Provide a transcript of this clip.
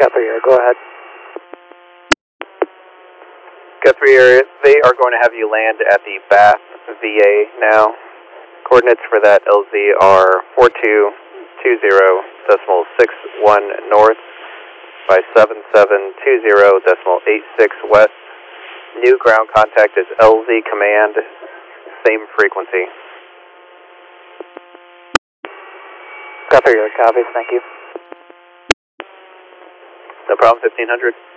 Guthrie Air, go ahead. Guthrie Air, they are going to have you land at the Bath VA now. Coordinates for that LZ are 4220.61 north by 7720.86 west. New ground contact is LZ command, same frequency. Guthrie Air, copy, thank you. No problem, 1500.